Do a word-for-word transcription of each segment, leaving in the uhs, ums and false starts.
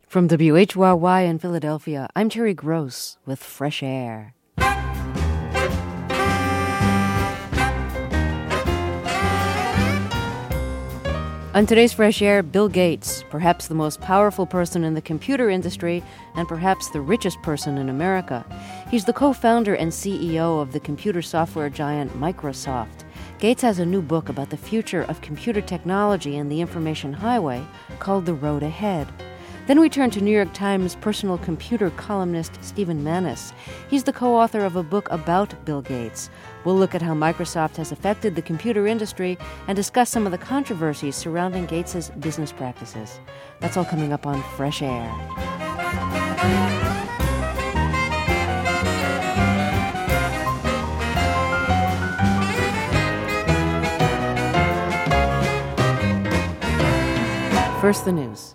From W H Y Y in Philadelphia, I'm Terry Gross with Fresh Air. On today's Fresh Air, Bill Gates, perhaps the most powerful person in the computer industry and perhaps the richest person in America. He's the co-founder and C E O of the computer software giant Microsoft. Gates has a new book about the future of computer technology and the information highway called The Road Ahead. Then we turn to New York Times personal computer columnist Stephen Mannis. He's the co-author of a book about Bill Gates. We'll look at how Microsoft has affected the computer industry and discuss some of the controversies surrounding Gates' business practices. That's all coming up on Fresh Air. First, the news.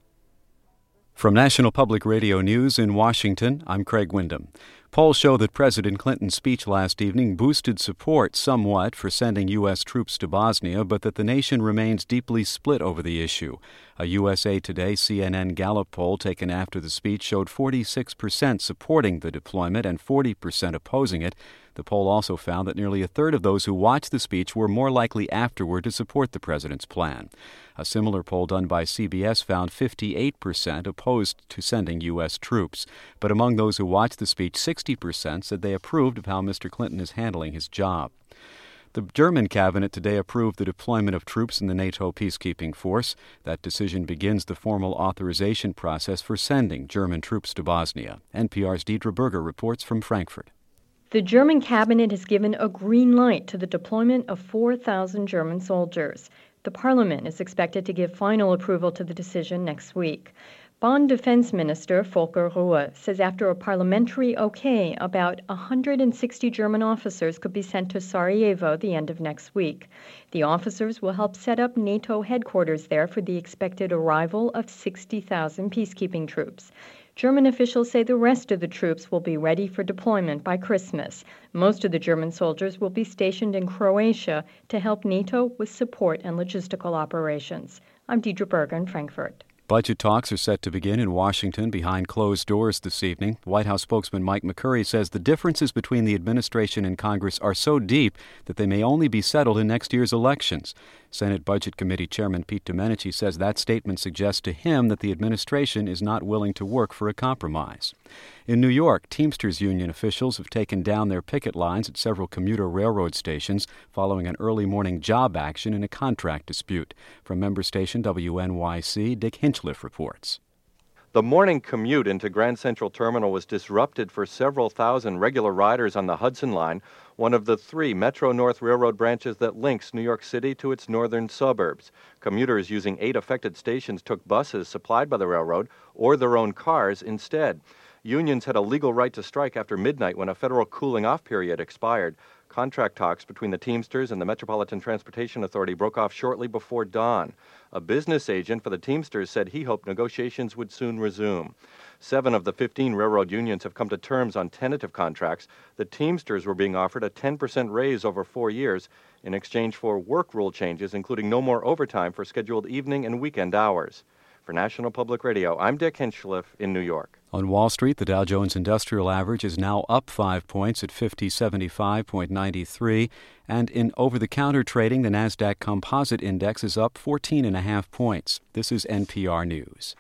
From National Public Radio News in Washington, I'm Craig Windham. Polls show that President Clinton's speech last evening boosted support somewhat for sending U S troops to Bosnia, but that the nation remains deeply split over the issue. A U S A Today C N N Gallup poll taken after the speech showed forty-six percent supporting the deployment and forty percent opposing it. The poll also found that nearly a third of those who watched the speech were more likely afterward to support the president's plan. A similar poll done by C B S found fifty-eight percent opposed to sending U S troops. But among those who watched the speech, sixty percent said they approved of how Mister Clinton is handling his job. The German cabinet today approved the deployment of troops in the NATO peacekeeping force. That decision begins the formal authorization process for sending German troops to Bosnia. N P R's Deidre Berger reports from Frankfurt. The German cabinet has given a green light to the deployment of four thousand German soldiers. The parliament is expected to give final approval to the decision next week. Bonn Defense Minister Volker Ruhe says after a parliamentary okay, about one hundred sixty German officers could be sent to Sarajevo the end of next week. The officers will help set up NATO headquarters there for the expected arrival of sixty thousand peacekeeping troops. German officials say the rest of the troops will be ready for deployment by Christmas. Most of the German soldiers will be stationed in Croatia to help NATO with support and logistical operations. I'm Deidre Berger in Frankfurt. Budget talks are set to begin in Washington behind closed doors this evening. White House spokesman Mike McCurry says the differences between the administration and Congress are so deep that they may only be settled in next year's elections. Senate Budget Committee Chairman Pete Domenici says that statement suggests to him that the administration is not willing to work for a compromise. In New York, Teamsters Union officials have taken down their picket lines at several commuter railroad stations following an early morning job action in a contract dispute. From member station W N Y C, Dick Hinchliff reports. The morning commute into Grand Central Terminal was disrupted for several thousand regular riders on the Hudson Line, one of the three Metro-North Railroad branches that links New York City to its northern suburbs. Commuters using eight affected stations took buses supplied by the railroad or their own cars instead. Unions had a legal right to strike after midnight when a federal cooling-off period expired. Contract talks between the Teamsters and the Metropolitan Transportation Authority broke off shortly before dawn. A business agent for the Teamsters said he hoped negotiations would soon resume. Seven of the fifteen railroad unions have come to terms on tentative contracts. The Teamsters were being offered a ten percent raise over four years in exchange for work rule changes, including no more overtime for scheduled evening and weekend hours. For National Public Radio, I'm Dick Hinchliff in New York. On Wall Street, the Dow Jones Industrial Average is now up five points at fifty seventy-five point nine three, and in over-the-counter trading, the Nasdaq Composite Index is up fourteen and a half points. This is N P R News.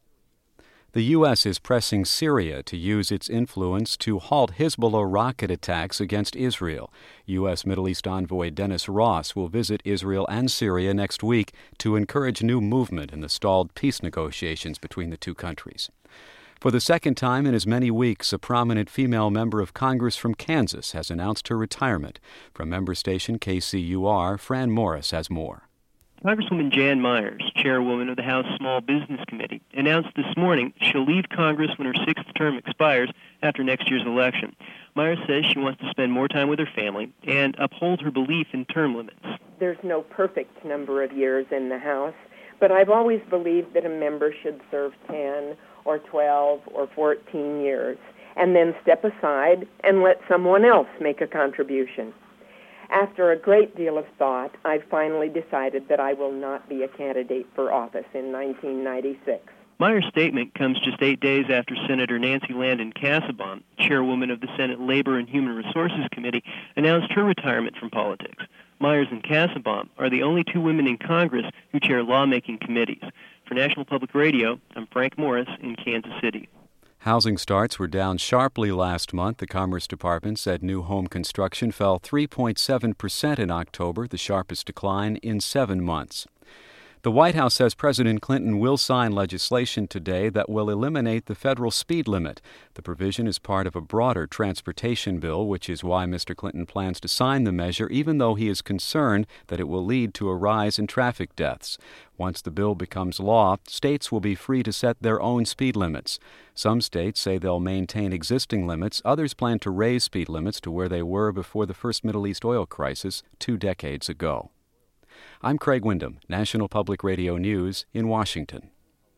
The U S is pressing Syria to use its influence to halt Hezbollah rocket attacks against Israel. U S Middle East envoy Dennis Ross will visit Israel and Syria next week to encourage new movement in the stalled peace negotiations between the two countries. For the second time in as many weeks, a prominent female member of Congress from Kansas has announced her retirement. From member station K C U R, Fran Morris has more. Congresswoman Jan Myers, chairwoman of the House Small Business Committee, announced this morning she'll leave Congress when her sixth term expires after next year's election. Myers says she wants to spend more time with her family and uphold her belief in term limits. There's no perfect number of years in the House, but I've always believed that a member should serve ten or twelve or fourteen years and then step aside and let someone else make a contribution. After a great deal of thought, I finally decided that I will not be a candidate for office in nineteen ninety-six. Meyer's statement comes just eight days after Senator Nancy Landon Kassebaum, chairwoman of the Senate Labor and Human Resources Committee, announced her retirement from politics. Myers and Kassebaum are the only two women in Congress who chair lawmaking committees. For National Public Radio, I'm Frank Morris in Kansas City. Housing starts were down sharply last month. The Commerce Department said new home construction fell three point seven percent in October, the sharpest decline in seven months. The White House says President Clinton will sign legislation today that will eliminate the federal speed limit. The provision is part of a broader transportation bill, which is why Mister Clinton plans to sign the measure, even though he is concerned that it will lead to a rise in traffic deaths. Once the bill becomes law, states will be free to set their own speed limits. Some states say they'll maintain existing limits. Others plan to raise speed limits to where they were before the first Middle East oil crisis two decades ago. I'm Craig Windham, National Public Radio News in Washington.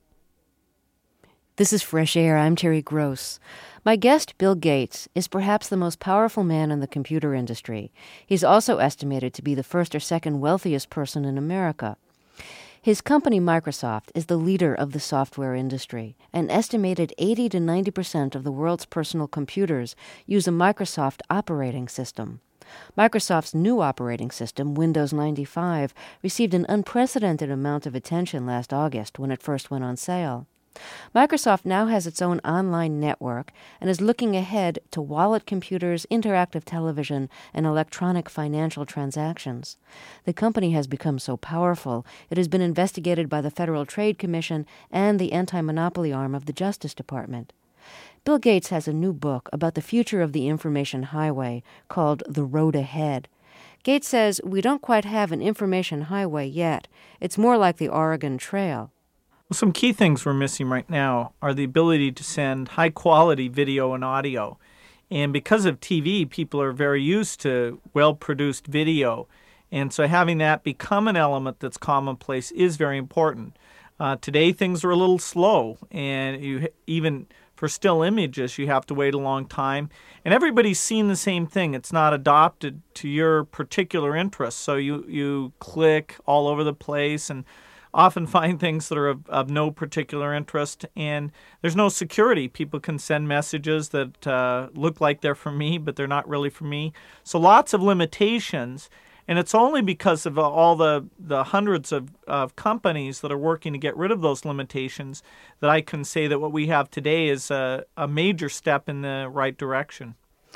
This is Fresh Air. I'm Terry Gross. My guest, Bill Gates, is perhaps the most powerful man in the computer industry. He's also estimated to be the first or second wealthiest person in America. His company, Microsoft, is the leader of the software industry. An estimated eighty to ninety percent of the world's personal computers use a Microsoft operating system. Microsoft's new operating system, Windows ninety-five, received an unprecedented amount of attention last August when it first went on sale. Microsoft now has its own online network and is looking ahead to wallet computers, interactive television, and electronic financial transactions. The company has become so powerful, it has been investigated by the Federal Trade Commission and the anti-monopoly arm of the Justice Department. Bill Gates has a new book about the future of the information highway called The Road Ahead. Gates says we don't quite have an information highway yet. It's more like the Oregon Trail. Well, some key things we're missing right now are the ability to send high-quality video and audio. And because of T V, people are very used to well-produced video. And so having that become an element that's commonplace is very important. Uh, today, things are a little slow, and you even for still images, you have to wait a long time. And everybody's seen the same thing. It's not adopted to your particular interests. So you, you click all over the place and often find things that are of, of no particular interest. And there's no security. People can send messages that uh, look like they're for me, but they're not really for me. So lots of limitations. And it's only because of all the, the hundreds of, of companies that are working to get rid of those limitations that I can say that what we have today is a, a major step in the right direction.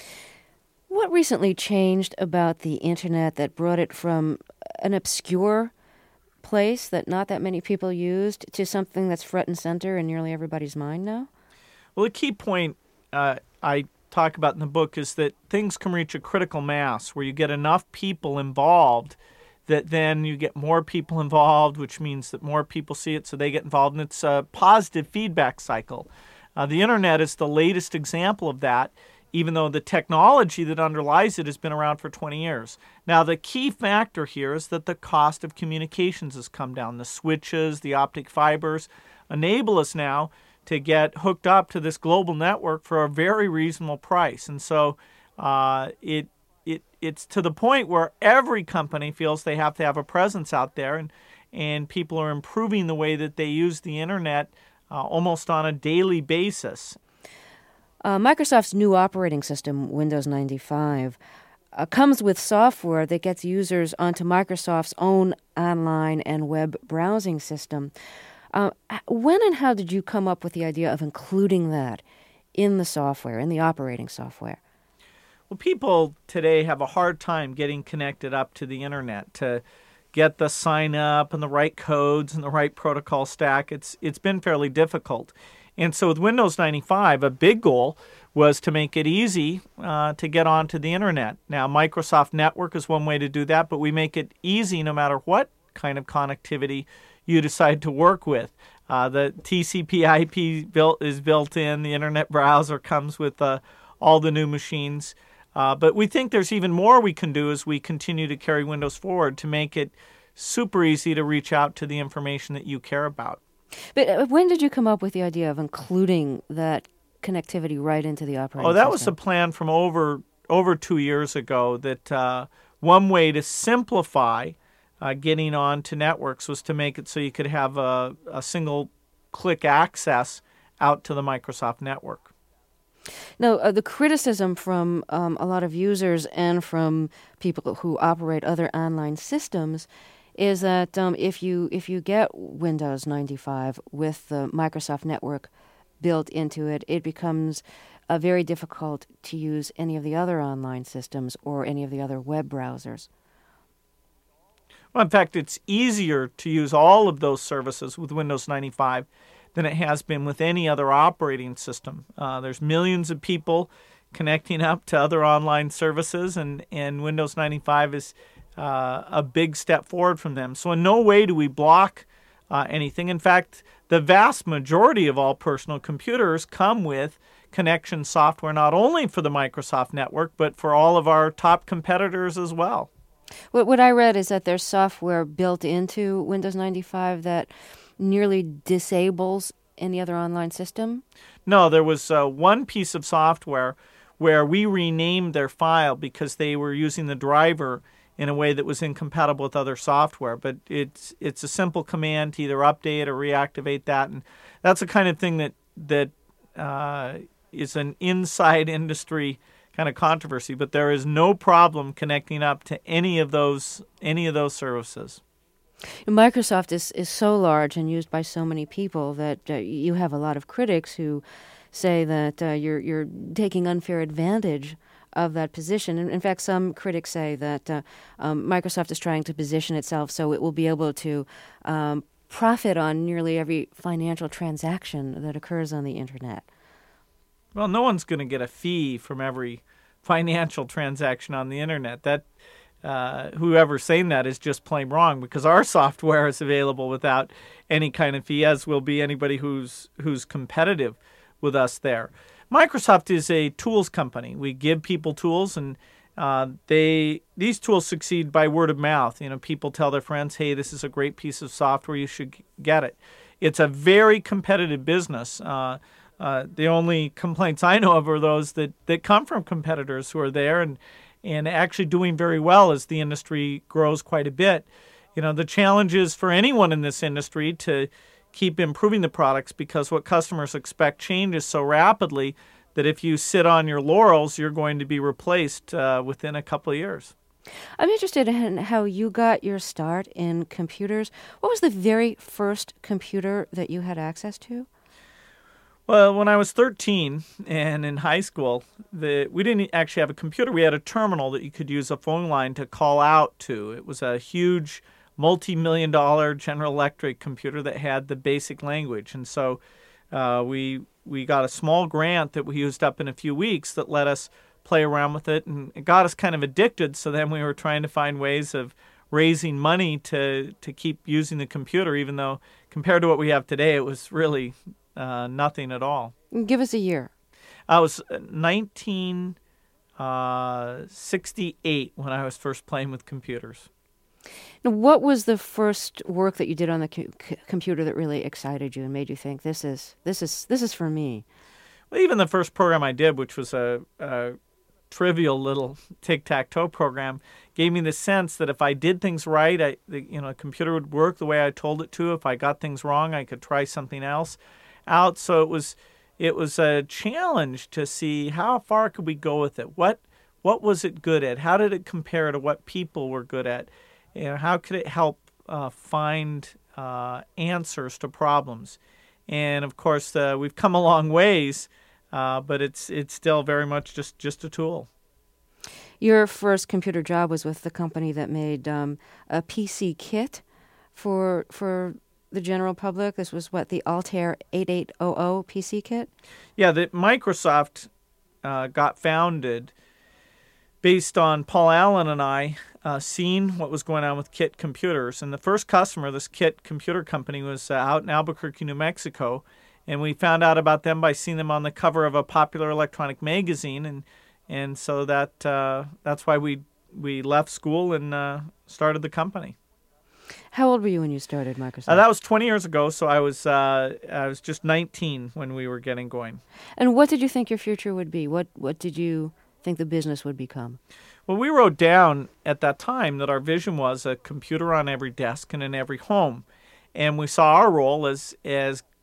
What recently changed about the Internet that brought it from an obscure place that not that many people used to something that's front and center in nearly everybody's mind now? Well, a key point uh, I talk about in the book is that things can reach a critical mass where you get enough people involved that then you get more people involved, which means that more people see it, so they get involved, and it's a positive feedback cycle. Uh, the Internet is the latest example of that, even though the technology that underlies it has been around for twenty years. Now, the key factor here is that the cost of communications has come down. The switches, the optic fibers enable us now to get hooked up to this global network for a very reasonable price. And so uh, it it it's to the point where every company feels they have to have a presence out there, and, and people are improving the way that they use the Internet uh, almost on a daily basis. Uh, Microsoft's new operating system, Windows ninety-five, uh, comes with software that gets users onto Microsoft's own online and web browsing system. Uh, when and how did you come up with the idea of including that in the software, in the operating software? Well, people today have a hard time getting connected up to the Internet to get the sign up and the right codes and the right protocol stack. It's it's been fairly difficult. And so with Windows ninety-five, a big goal was to make it easy uh, to get onto the Internet. Now, Microsoft Network is one way to do that, but we make it easy no matter what kind of connectivity you decide to work with. Uh, the T C P I P built is built in. The Internet browser comes with uh, all the new machines. Uh, but we think there's even more we can do as we continue to carry Windows forward to make it super easy to reach out to the information that you care about. But when did you come up with the idea of including that connectivity right into the operating system? Oh, that was a plan from over over two years ago, that uh, one way to simplify uh, getting on to networks was to make it so you could have a, a single click access out to the Microsoft network. Now, uh, the criticism from um, a lot of users and from people who operate other online systems is that um, if you if you get Windows ninety-five with the Microsoft network built into it, it becomes uh, very difficult to use any of the other online systems or any of the other web browsers. Well, in fact, it's easier to use all of those services with Windows ninety-five than it has been with any other operating system. Uh, there's millions of people connecting up to other online services, and, and Windows ninety-five is uh, a big step forward from them. So in no way do we block uh, anything. In fact, the vast majority of all personal computers come with connection software, not only for the Microsoft network, but for all of our top competitors as well. What, what I read is that there's software built into Windows ninety-five that nearly disables any other online system? No, there was uh, one piece of software where we renamed their file because they were using the driver in a way that was incompatible with other software. But it's it's a simple command to either update or reactivate that, and that's the kind of thing that that uh, is an inside industry kind of controversy. But there is no problem connecting up to any of those any of those services. Microsoft is, is so large and used by so many people that uh, you have a lot of critics who say that uh, you're you're taking unfair advantage of that position. And in fact, some critics say that uh, um, Microsoft is trying to position itself so it will be able to um, profit on nearly every financial transaction that occurs on the internet. Well, no one's going to get a fee from every financial transaction on the internet. That Uh, whoever's saying that is just plain wrong, because our software is available without any kind of fee, as will be anybody who's who's competitive with us there. Microsoft is a tools company. We give people tools, and uh, they these tools succeed by word of mouth. You know, people tell their friends, "Hey, this is a great piece of software. You should get it." It's a very competitive business. Uh, uh, the only complaints I know of are those that, that come from competitors who are there and and actually doing very well as the industry grows quite a bit. You know, the challenge is for anyone in this industry to keep improving the products, because what customers expect changes so rapidly that if you sit on your laurels, you're going to be replaced uh, within a couple of years. I'm interested in how you got your start in computers. What was the very first computer that you had access to? Well, when I was thirteen and in high school, the, we didn't actually have a computer. We had a terminal that you could use a phone line to call out to. It was a huge multi-million dollar General Electric computer that had the basic language. And so uh, we we got a small grant that we used up in a few weeks that let us play around with it. And it got us kind of addicted. So then we were trying to find ways of raising money to, to keep using the computer, even though compared to what we have today, it was really Uh, nothing at all. Give us a year. I was nineteen sixty-eight when I was first playing with computers. Now, what was the first work that you did on the co- c- computer that really excited you and made you think this is this is this is for me? Well, even the first program I did, which was a, a trivial little tic-tac-toe program, gave me the sense that if I did things right, I, the, you know, a computer would work the way I told it to. If I got things wrong, I could try something else out. So it was it was a challenge to see how far could we go with it. What what was it good at? How did it compare to what people were good at? You know, how could it help uh, find uh, answers to problems? And of course, uh, we've come a long ways, uh, but it's it's still very much just, just a tool. Your first computer job was with the company that made um, a P C kit for for the general public. This was what, the Altair eighty-eight hundred P C kit? Yeah, the Microsoft uh, got founded based on Paul Allen and I uh, seeing what was going on with Kit Computers. And the first customer, this Kit Computer Company, was uh, out in Albuquerque, New Mexico. And we found out about them by seeing them on the cover of a popular electronic magazine. And and so that uh, that's why we, we left school and uh, started the company. How old were you when you started Microsoft? Uh, that was twenty years ago, so I was uh, I was just nineteen when we were getting going. And what did you think your future would be? What what did you think the business would become? Well, we wrote down at that time that our vision was a computer on every desk and in every home. And we saw our role as as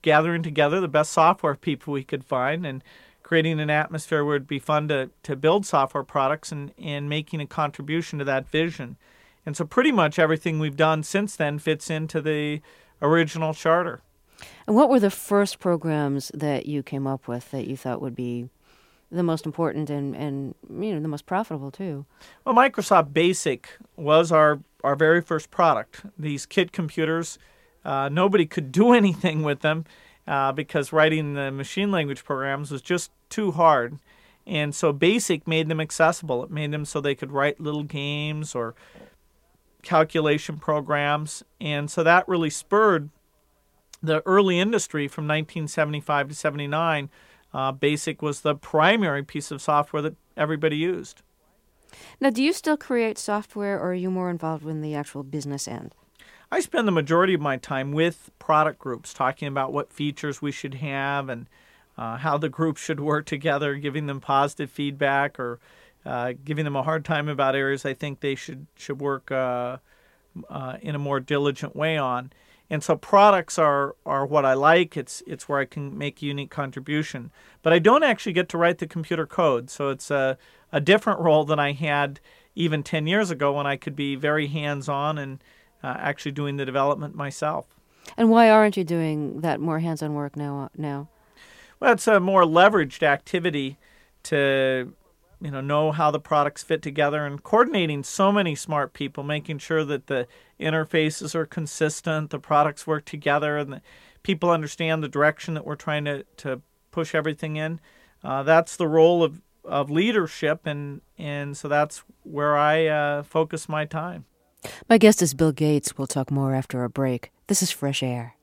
gathering together the best software people we could find and creating an atmosphere where it'd be fun to, to build software products and, and making a contribution to that vision. And so pretty much everything we've done since then fits into the original charter. And what were the first programs that you came up with that you thought would be the most important and, and you know, the most profitable too? Well, Microsoft Basic was our, our very first product. These kit computers, uh, nobody could do anything with them uh, because writing the machine language programs was just too hard. And so Basic made them accessible. It made them so they could write little games or calculation programs. And so that really spurred the early industry from nineteen seventy-five to seventy-nine. Uh, Basic was the primary piece of software that everybody used. Now, do you still create software, or are you more involved in the actual business end? I spend the majority of my time with product groups, talking about what features we should have and uh, how the groups should work together, giving them positive feedback or uh, giving them a hard time about areas I think they should should work uh, uh, in a more diligent way on. And so products are, are what I like. It's it's where I can make a unique contribution. But I don't actually get to write the computer code. So it's a, a different role than I had even ten years ago when I could be very hands-on and uh, actually doing the development myself. And why aren't you doing that more hands-on work now? now? Well, it's a more leveraged activity to you know, know how the products fit together and coordinating so many smart people, making sure that the interfaces are consistent, the products work together, and the people understand the direction that we're trying to, to push everything in. Uh, that's the role of, of leadership, and, and so that's where I uh, focus my time. My guest is Bill Gates. We'll talk more after a break. This is Fresh Air.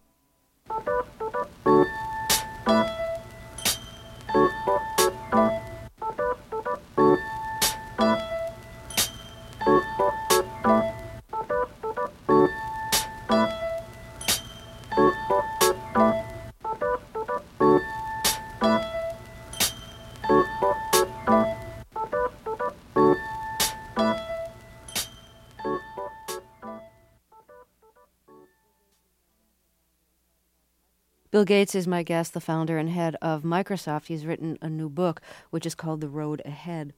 Bill Gates is my guest, the founder and head of Microsoft. He's written a new book, which is called The Road Ahead.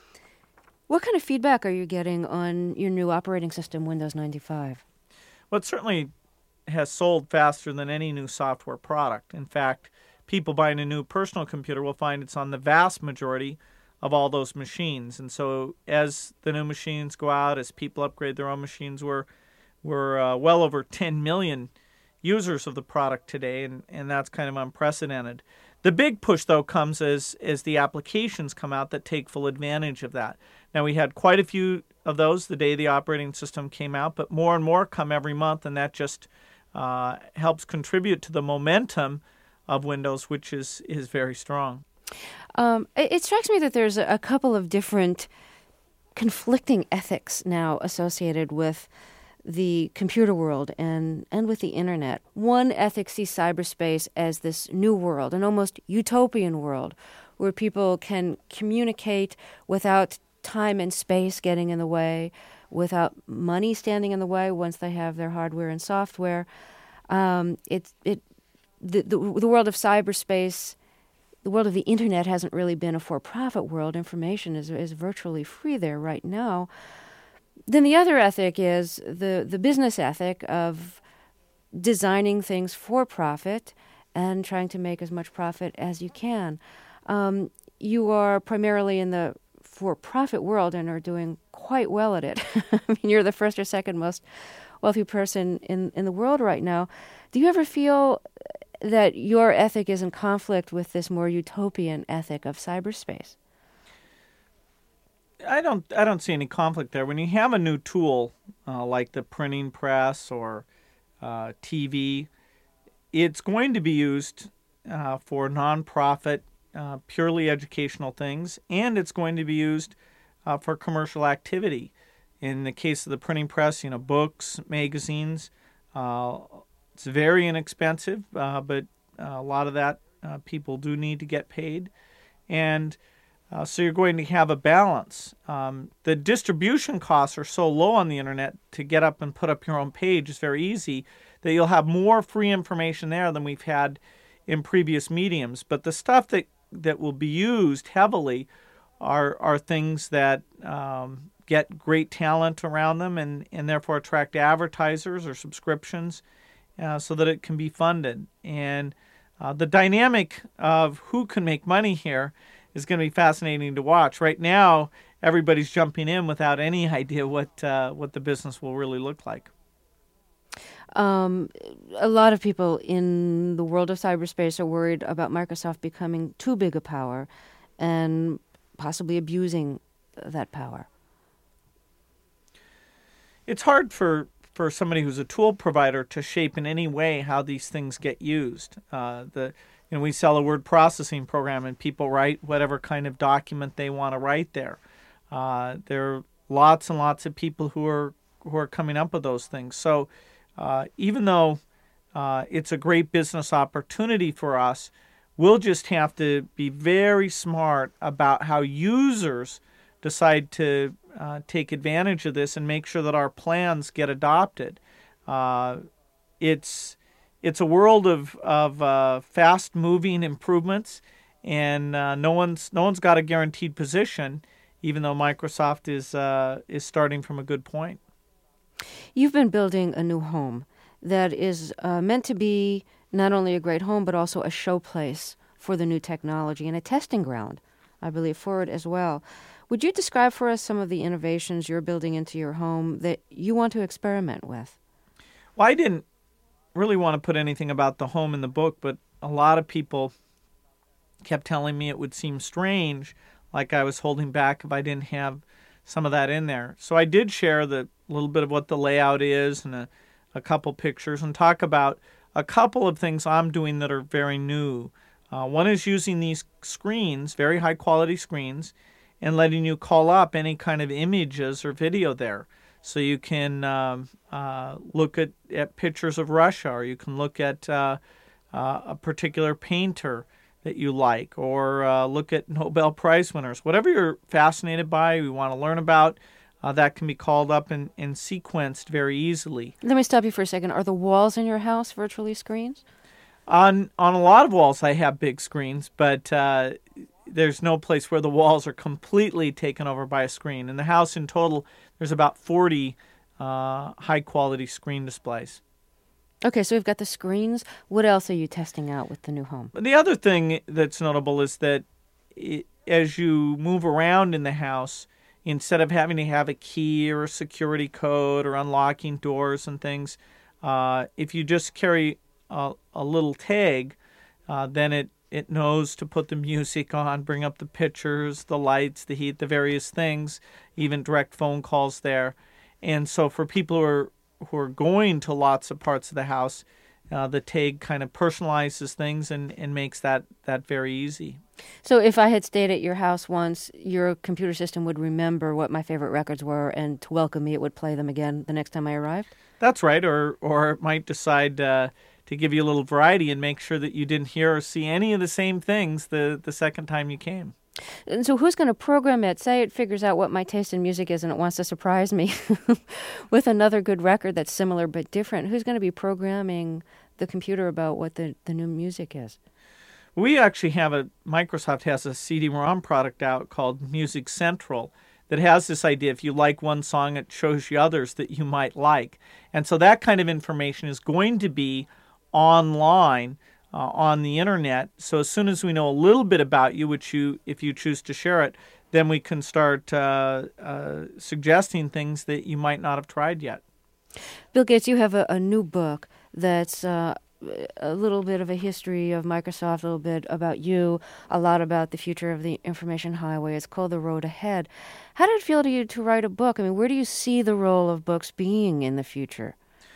What kind of feedback are you getting on your new operating system, Windows ninety-five? Well, it certainly has sold faster than any new software product. In fact, people buying a new personal computer will find it's on the vast majority of all those machines. And so as the new machines go out, as people upgrade their own machines, we're, we're uh, well over ten million users of the product today, and, and that's kind of unprecedented. The big push, though, comes as, as the applications come out that take full advantage of that. Now, we had quite a few of those the day the operating system came out, but more and more come every month, and that just uh, helps contribute to the momentum of Windows, which is, is very strong. Um, it, it strikes me that there's a, a couple of different conflicting ethics now associated with the computer world and, and with the internet. One ethic sees cyberspace as this new world, an almost utopian world, where people can communicate without time and space getting in the way, without money standing in the way once they have their hardware and software. Um, it, it, the, the, the world of cyberspace, the world of the internet hasn't really been a for-profit world. Information is, is virtually free there right now. Then the other ethic is the, the business ethic of designing things for profit and trying to make as much profit as you can. Um, you are primarily in the for-profit world and are doing quite well at it. I mean, you're the first or second most wealthy person in, in the world right now. Do you ever feel that your ethic is in conflict with this more utopian ethic of cyberspace? I don't I don't see any conflict there. When you have a new tool uh, like the printing press or uh, T V, it's going to be used uh, for nonprofit, uh, purely educational things, and it's going to be used uh, for commercial activity. In the case of the printing press, you know, books, magazines, uh, it's very inexpensive, uh, but a lot of that uh, people do need to get paid. And Uh, so you're going to have a balance. Um, the distribution costs are so low on the internet to get up and put up your own page is very easy that you'll have more free information there than we've had in previous mediums. But the stuff that, that will be used heavily are are things that um, get great talent around them and, and therefore attract advertisers or subscriptions uh, so that it can be funded. And uh, the dynamic of who can make money here is going to be fascinating to watch. Right now, everybody's jumping in without any idea what uh, what the business will really look like. Um, a lot of people in the world of cyberspace are worried about Microsoft becoming too big a power and possibly abusing that power. It's hard for, for somebody who's a tool provider to shape in any way how these things get used. Uh, the you know, we sell a word processing program and people write whatever kind of document they want to write there. Uh, there are lots and lots of people who are who are coming up with those things. So uh, even though uh, it's a great business opportunity for us, we'll just have to be very smart about how users decide to uh, take advantage of this and make sure that our plans get adopted. Uh, it's it's a world of of uh, fast-moving improvements, and uh, no one's no one's got a guaranteed position, even though Microsoft is uh, is starting from a good point. You've been building a new home that is uh, meant to be not only a great home, but also a showplace for the new technology and a testing ground, I believe, for it as well. Would you describe for us some of the innovations you're building into your home that you want to experiment with? Well, I didn't really want to put anything about the home in the book, but a lot of people kept telling me it would seem strange, like I was holding back if I didn't have some of that in there. So I did share the little bit of what the layout is and a, a couple pictures and talk about a couple of things I'm doing that are very new. Uh, one is using these screens, very high quality screens, and letting you call up any kind of images or video there. So you can um, uh, look at, at pictures of Russia, or you can look at uh, uh, a particular painter that you like, or uh, look at Nobel Prize winners. Whatever you're fascinated by, you want to learn about, uh, that can be called up and, and sequenced very easily. Let me stop you for a second. Are the walls in your house virtually screens? On on a lot of walls, I have big screens, but uh, there's no place where the walls are completely taken over by a screen. In the house in total, there's about forty uh, high-quality screen displays. Okay, so we've got the screens. What else are you testing out with the new home? The other thing that's notable is that it, as you move around in the house, instead of having to have a key or a security code or unlocking doors and things, uh, if you just carry a, a little tag, uh, then it, it knows to put the music on, bring up the pictures, the lights, the heat, the various things, even direct phone calls there. And so for people who are who are going to lots of parts of the house, uh, the tag kind of personalizes things and, and makes that, that very easy. So if I had stayed at your house once, your computer system would remember what my favorite records were, and to welcome me, it would play them again the next time I arrived? That's right, or or it might decide uh, to give you a little variety and make sure that you didn't hear or see any of the same things the, the second time you came. And so who's going to program it? Say it figures out what my taste in music is and it wants to surprise me with another good record that's similar but different. Who's going to be programming the computer about what the, the new music is? We actually have a, Microsoft has a C D ROM product out called Music Central that has this idea, if you like one song, it shows you others that you might like. And so that kind of information is going to be online Uh, on the internet. So as soon as we know a little bit about you, which you, if you choose to share it, then we can start uh, uh, suggesting things that you might not have tried yet. Bill Gates, you have a, a new book that's uh, a little bit of a history of Microsoft, a little bit about you, a lot about the future of the information highway. It's called The Road Ahead. How did it feel to you to write a book? I mean, where do you see the role of books being in the future?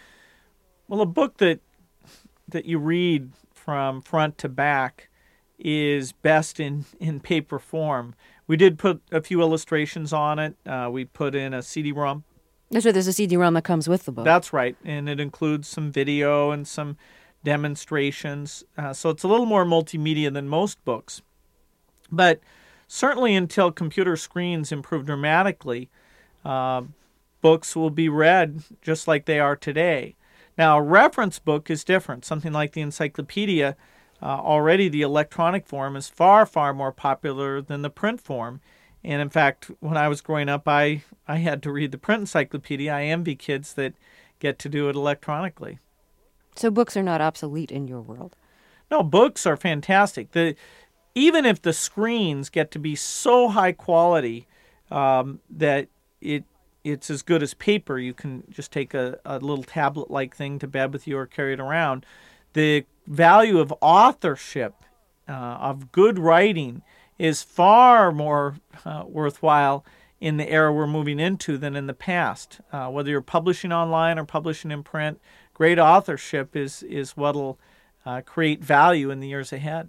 Well, a book that that you read from front to back is best in, in paper form. We did put a few illustrations on it. Uh, we put in a C D ROM. That's right, there's a C D ROM that comes with the book. That's right, and it includes some video and some demonstrations. Uh, so it's a little more multimedia than most books. But certainly until computer screens improve dramatically, uh, books will be read just like they are today. Now, a reference book is different. Something like the encyclopedia, uh, already the electronic form is far, far more popular than the print form. And in fact, when I was growing up, I, I had to read the print encyclopedia. I envy kids that get to do it electronically. So books are not obsolete in your world? No, books are fantastic. The even if the screens get to be so high quality um, that it it's as good as paper, you can just take a, a little tablet-like thing to bed with you or carry it around. The value of authorship, uh, of good writing, is far more uh, worthwhile in the era we're moving into than in the past. Uh, whether you're publishing online or publishing in print, great authorship is, is what'll uh, create value in the years ahead.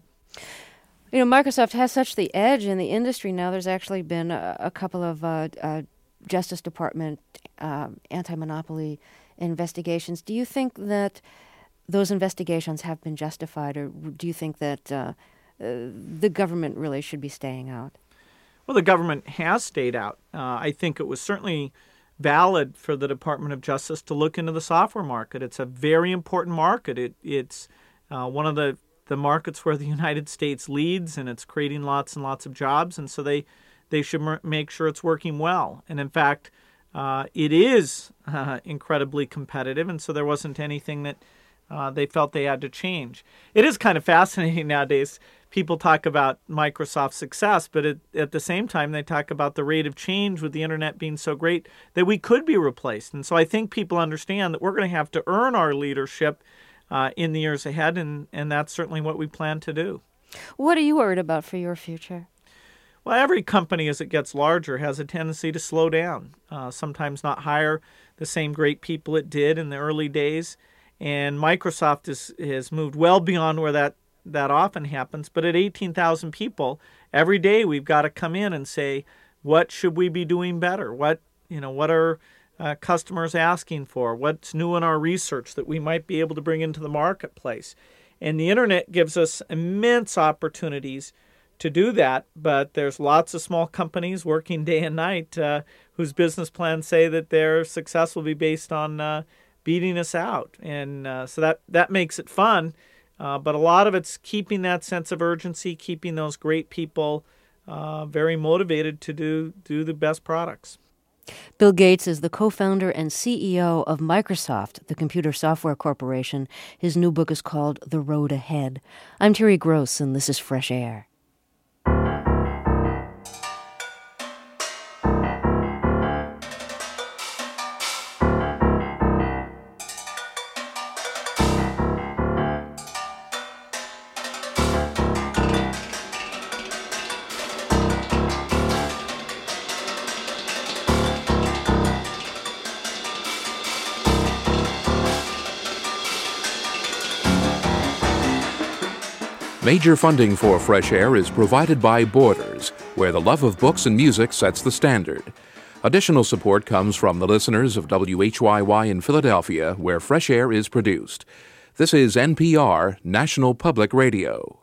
You know, Microsoft has such the edge in the industry now. There's actually been a, a couple of uh, uh, Justice Department uh, anti-monopoly investigations. Do you think that those investigations have been justified, or do you think that uh, uh, the government really should be staying out? Well, the government has stayed out. Uh, I think it was certainly valid for the Department of Justice to look into the software market. It's a very important market. It, it's uh, one of the, the markets where the United States leads, and it's creating lots and lots of jobs, and so they, they should m- make sure it's working well. And in fact, uh, it is uh, incredibly competitive, and so there wasn't anything that uh, they felt they had to change. It is kind of fascinating nowadays. People talk about Microsoft's success, but at, at the same time, they talk about the rate of change with the internet being so great that we could be replaced. And so I think people understand that we're going to have to earn our leadership uh, in the years ahead, and, and that's certainly what we plan to do. What are you worried about for your future? Well, every company as it gets larger has a tendency to slow down, uh, sometimes not hire the same great people it did in the early days. And Microsoft is, has moved well beyond where that that often happens, but at eighteen thousand people, every day we've got to come in and say, what should we be doing better? What, you know, what are uh, customers asking for? What's new in our research that we might be able to bring into the marketplace? And the internet gives us immense opportunities to do that, but there's lots of small companies working day and night uh, whose business plans say that their success will be based on uh, beating us out. And uh, so that, that makes it fun. Uh, but a lot of it's keeping that sense of urgency, keeping those great people uh, very motivated to do, do the best products. Bill Gates is the co-founder and C E O of Microsoft, the computer software corporation. His new book is called The Road Ahead. I'm Terry Gross, and this is Fresh Air. Major funding for Fresh Air is provided by Borders, where the love of books and music sets the standard. Additional support comes from the listeners of W H Y Y in Philadelphia, where Fresh Air is produced. This is N P R, National Public Radio.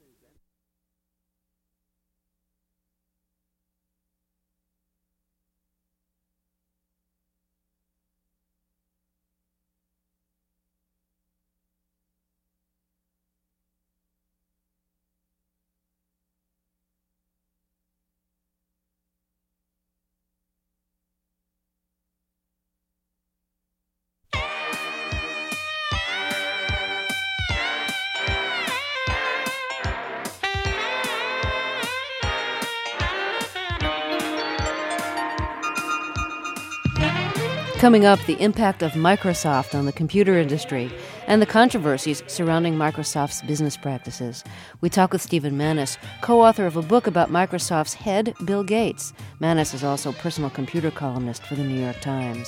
Coming up, the impact of Microsoft on the computer industry and the controversies surrounding Microsoft's business practices. We talk with Stephen Maness, co-author of a book about Microsoft's head, Bill Gates. Maness is also personal computer columnist for the New York Times.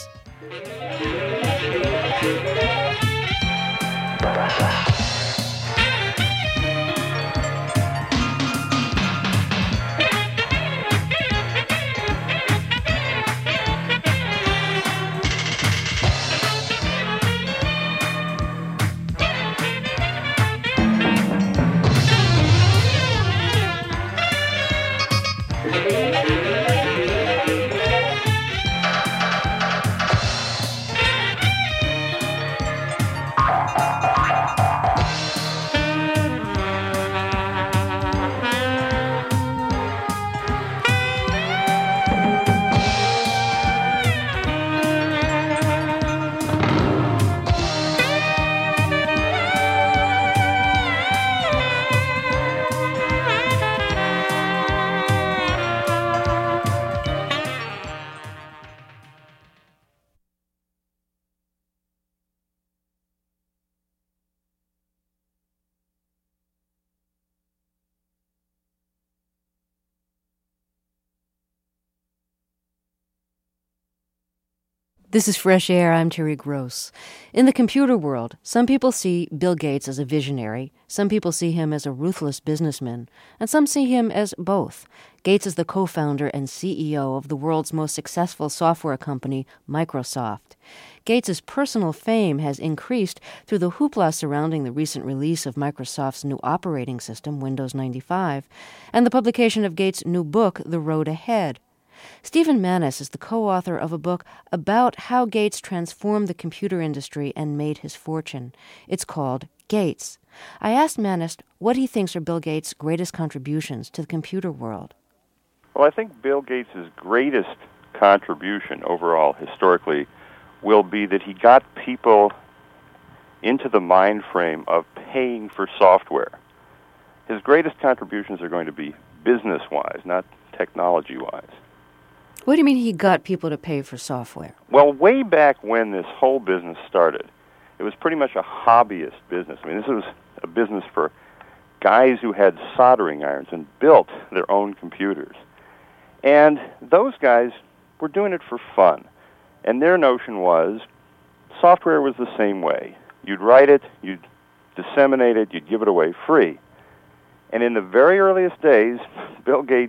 This is Fresh Air. I'm Terry Gross. In the computer world, some people see Bill Gates as a visionary, some people see him as a ruthless businessman, and some see him as both. Gates is the co-founder and C E O of the world's most successful software company, Microsoft. Gates' personal fame has increased through the hoopla surrounding the recent release of Microsoft's new operating system, Windows ninety-five, and the publication of Gates' new book, The Road Ahead. Stephen Maness is the co-author of a book about how Gates transformed the computer industry and made his fortune. It's called Gates. I asked Maness what he thinks are Bill Gates' greatest contributions to the computer world. Well, I think Bill Gates' greatest contribution overall, historically, will be that he got people into the mind frame of paying for software. His greatest contributions are going to be business-wise, not technology-wise. What do you mean he got people to pay for software? Well, way back when this whole business started, it was pretty much a hobbyist business. I mean, this was a business for guys who had soldering irons and built their own computers. And those guys were doing it for fun. And their notion was software was the same way. You'd write it, you'd disseminate it, you'd give it away free. And in the very earliest days, Bill Gates'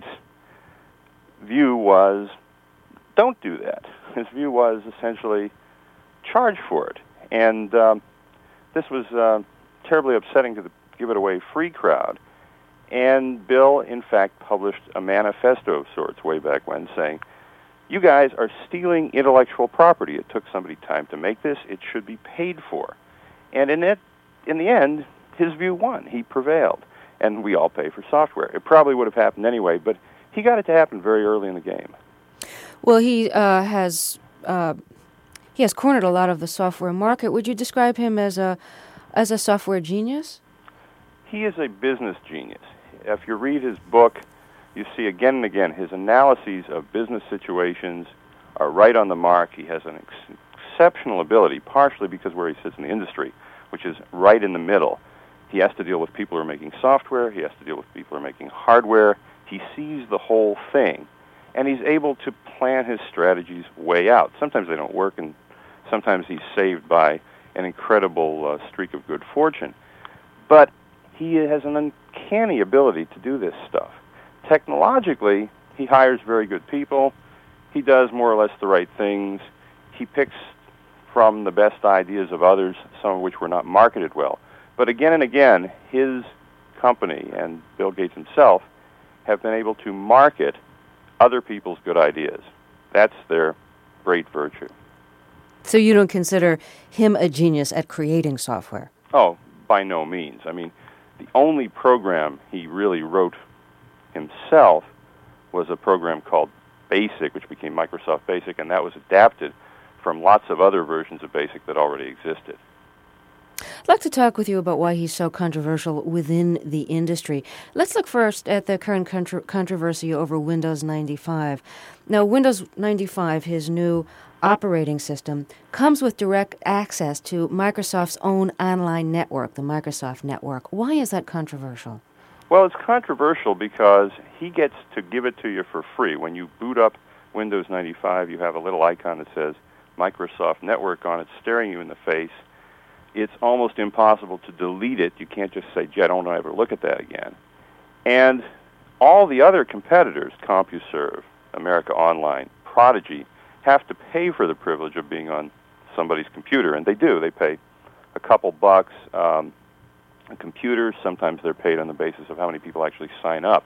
view was, don't do that. His view was essentially charge for it. And um, this was uh, terribly upsetting to the give it away free crowd. And Bill, in fact, published a manifesto of sorts way back when saying, you guys are stealing intellectual property. It took somebody time to make this. It should be paid for. And in it, in the end, his view won. He prevailed. And we all pay for software. It probably would have happened anyway, but he got it to happen very early in the game. Well, he uh, has uh, he has cornered a lot of the software market. Would you describe him as a as a software genius? He is a business genius. If you read his book, you see again and again his analyses of business situations are right on the mark. He has an ex- exceptional ability, partially because where he sits in the industry, which is right in the middle. He has to deal with people who are making software. He has to deal with people who are making hardware. He sees the whole thing, and he's able to plan his strategies way out. Sometimes they don't work, and sometimes he's saved by an incredible uh, streak of good fortune. But he has an uncanny ability to do this stuff. Technologically, he hires very good people. He does more or less the right things. He picks from the best ideas of others, some of which were not marketed well. But again and again, his company and Bill Gates himself have been able to market other people's good ideas. That's their great virtue. So you don't consider him a genius at creating software? Oh, by no means. I mean, the only program he really wrote himself was a program called BASIC, which became Microsoft BASIC, and that was adapted from lots of other versions of BASIC that already existed. I'd like to talk with you about why he's so controversial within the industry. Let's look first at the current contro- controversy over Windows ninety-five. Now, Windows ninety-five, his new operating system, comes with direct access to Microsoft's own online network, the Microsoft Network. Why is that controversial? Well, it's controversial because he gets to give it to you for free. When you boot up Windows ninety-five, you have a little icon that says Microsoft Network on it, staring you in the face. It's almost impossible to delete it. You can't just say, gee, I don't ever look at that again. And all the other competitors, CompuServe, America Online, Prodigy, have to pay for the privilege of being on somebody's computer, and they do. They pay a couple bucks. Um, computers, sometimes they're paid on the basis of how many people actually sign up.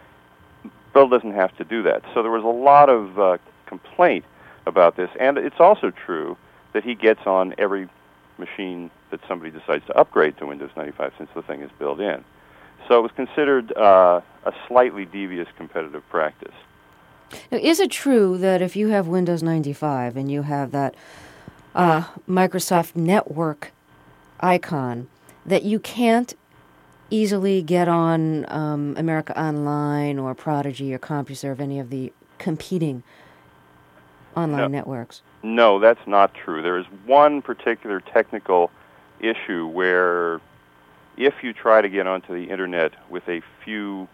Bill doesn't have to do that. So there was a lot of uh, complaint about this, and it's also true that he gets on every machine that somebody decides to upgrade to Windows ninety-five since the thing is built in. So it was considered uh, a slightly devious competitive practice. Now, is it true that if you have Windows ninety-five and you have that uh, Microsoft Network icon, that you can't easily get on um, America Online or Prodigy or CompuServe, any of the competing online no. networks? No, that's not true. There is one particular technical issue where if you try to get onto the Internet with a few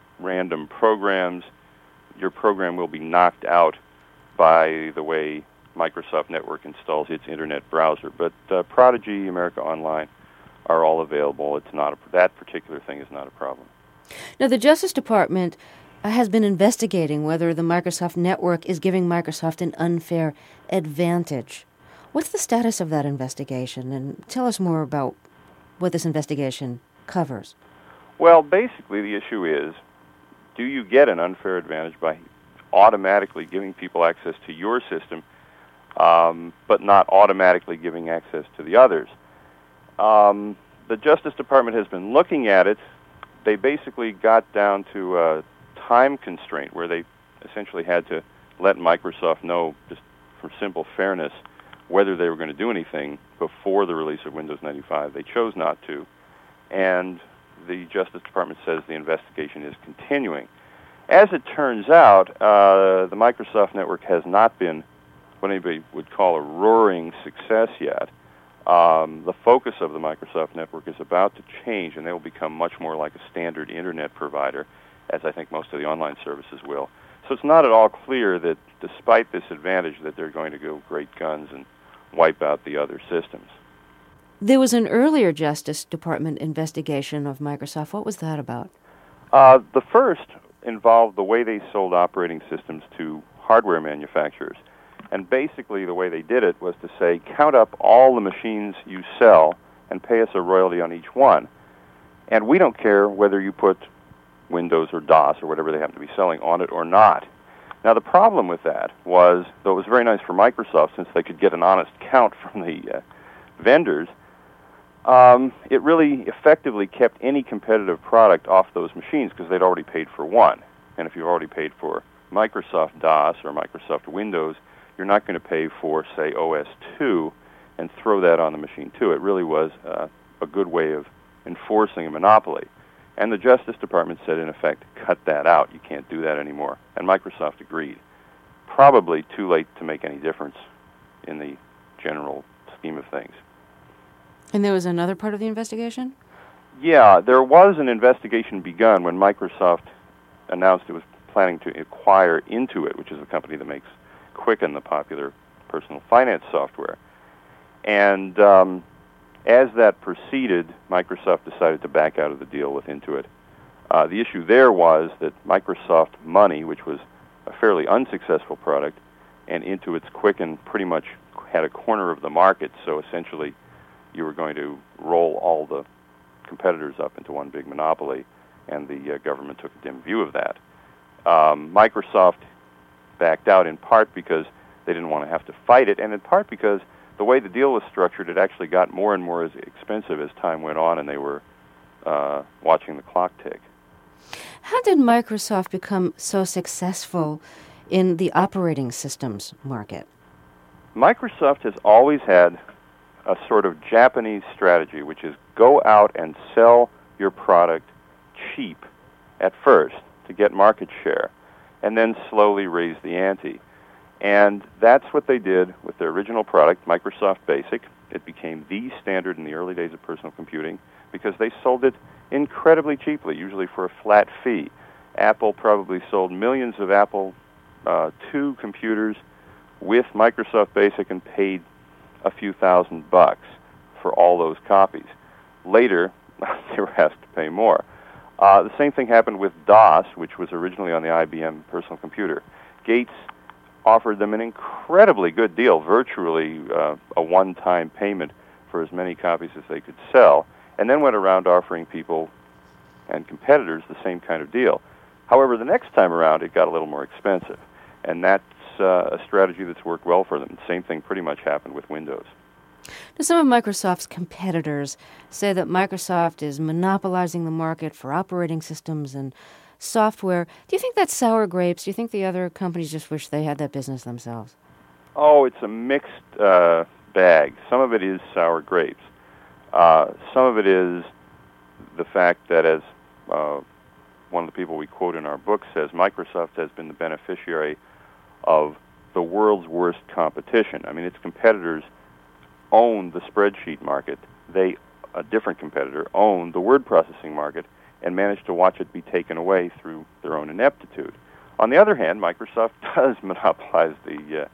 random programs, your program will be knocked out by the way Microsoft Network installs its internet browser. But uh, Prodigy, America Online are all available. It's not a, that particular thing is not a problem. Now, the Justice Department has been investigating whether the Microsoft Network is giving Microsoft an unfair advantage. What's the status of that investigation? And tell us more about what this investigation covers. Well, basically the issue is, do you get an unfair advantage by automatically giving people access to your system, um, but not automatically giving access to the others? Um, the Justice Department has been looking at it. They basically got down to a time constraint where they essentially had to let Microsoft know, just for simple fairness, whether they were going to do anything before the release of Windows ninety-five. They chose not to, and the Justice Department says the investigation is continuing. As it turns out, uh, the Microsoft Network has not been what anybody would call a roaring success yet. Um, the focus of the Microsoft Network is about to change, and they will become much more like a standard Internet provider, as I think most of the online services will. So it's not at all clear that despite this advantage that they're going to go great guns and wipe out the other systems. There was an earlier Justice Department investigation of Microsoft. What was that about? Uh, the first involved the way they sold operating systems to hardware manufacturers. And basically the way they did it was to say, count up all the machines you sell and pay us a royalty on each one. And we don't care whether you put Windows or DOS or whatever they happen to be selling on it or not. Now the problem with that was, though it was very nice for Microsoft since they could get an honest count from the uh, vendors, um, it really effectively kept any competitive product off those machines because they'd already paid for one. And if you've already paid for Microsoft DOS or Microsoft Windows, you're not going to pay for, say, O S two and throw that on the machine too. It really was uh, a good way of enforcing a monopoly. And the Justice Department said, in effect, cut that out. You can't do that anymore. And Microsoft agreed. Probably too late to make any difference in the general scheme of things. And there was another part of the investigation? Yeah, there was an investigation begun when Microsoft announced it was planning to acquire Intuit, which is a company that makes Quicken, the popular personal finance software. And um, as that proceeded, Microsoft decided to back out of the deal with Intuit. Uh, the issue there was that Microsoft Money, which was a fairly unsuccessful product, and Intuit's Quicken pretty much had a corner of the market, so essentially you were going to roll all the competitors up into one big monopoly, and the uh, government took a dim view of that. Um, Microsoft backed out in part because they didn't want to have to fight it, and in part because the way the deal was structured, it actually got more and more as expensive as time went on, and they were uh, watching the clock tick. How did Microsoft become so successful in the operating systems market? Microsoft has always had a sort of Japanese strategy, which is go out and sell your product cheap at first to get market share, and then slowly raise the ante. And that's what they did with their original product, Microsoft Basic. It became the standard in the early days of personal computing because they sold it incredibly cheaply, usually for a flat fee. Apple probably sold millions of Apple uh, two computers with Microsoft Basic and paid a few thousand bucks for all those copies. Later, they were asked to pay more. Uh, the same thing happened with DOS, which was originally on the I B M personal computer. Gates offered them an incredibly good deal, virtually uh, a one-time payment for as many copies as they could sell, and then went around offering people and competitors the same kind of deal. However, the next time around, it got a little more expensive, and that's uh, a strategy that's worked well for them. The same thing pretty much happened with Windows. Now, some of Microsoft's competitors say that Microsoft is monopolizing the market for operating systems and software. Do you think that's sour grapes? Do you think the other companies just wish they had that business themselves? Oh, it's a mixed uh, bag. Some of it is sour grapes. Uh, some of it is the fact that, as uh, one of the people we quote in our book says, Microsoft has been the beneficiary of the world's worst competition. I mean, its competitors own the spreadsheet market. They, a different competitor, own the word processing market and managed to watch it be taken away through their own ineptitude. On the other hand, Microsoft does monopolize the uh,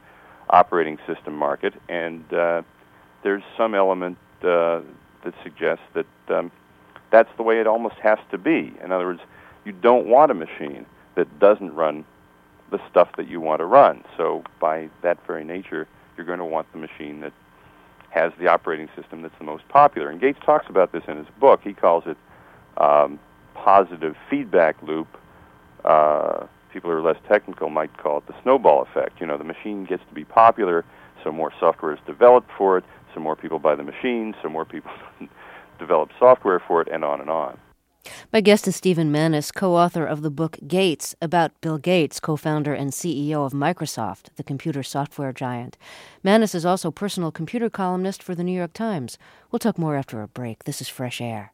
operating system market, and uh, there's some element uh, that suggests that um, that's the way it almost has to be. In other words, you don't want a machine that doesn't run the stuff that you want to run. So by that very nature, you're going to want the machine that has the operating system that's the most popular. And Gates talks about this in his book. He calls it um, positive feedback loop. Uh, people who are less technical might call it the snowball effect. You know, the machine gets to be popular, so more software is developed for it, so more people buy the machine, so more people develop software for it, and on and on. My guest is Stephen Maness, co-author of the book Gates, about Bill Gates, co-founder and C E O of Microsoft, the computer software giant. Maness is also personal computer columnist for the New York Times. We'll talk more after a break. This is Fresh Air.